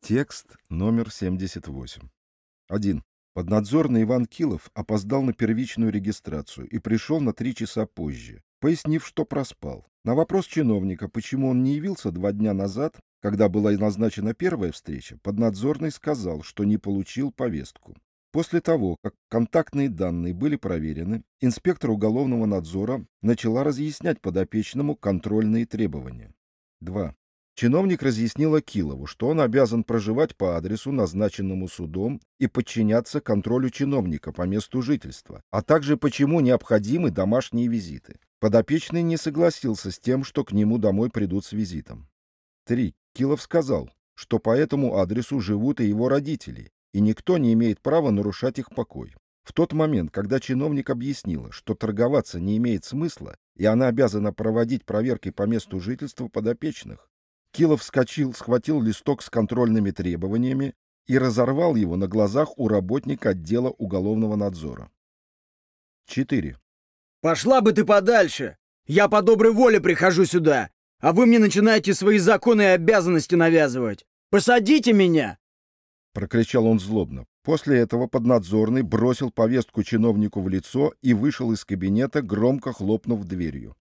Текст номер 78. 1. Поднадзорный Иван Килов опоздал на первичную регистрацию и пришел на 3 часа позже, пояснив, что проспал. На вопрос чиновника, почему он не явился 2 дня назад, когда была назначена первая встреча, поднадзорный сказал, что не получил повестку. После того, как контактные данные были проверены, инспектор уголовного надзора начала разъяснять подопечному контрольные требования. 2. Чиновник разъяснила Килову, что он обязан проживать по адресу, назначенному судом, и подчиняться контролю чиновника по месту жительства, а также почему необходимы домашние визиты. Подопечный не согласился с тем, что к нему домой придут с визитом. 3. Килов сказал, что по этому адресу живут и его родители, и никто не имеет права нарушать их покой. В тот момент, когда чиновник объяснила, что торговаться не имеет смысла, и она обязана проводить проверки по месту жительства подопечных, Килов вскочил, схватил листок с контрольными требованиями и разорвал его на глазах у работника отдела уголовного надзора. 4. «Пошла бы ты подальше! Я по доброй воле прихожу сюда, а вы мне начинаете свои законы и обязанности навязывать! Посадите меня!» Прокричал он злобно. После этого поднадзорный бросил повестку чиновнику в лицо и вышел из кабинета, громко хлопнув дверью.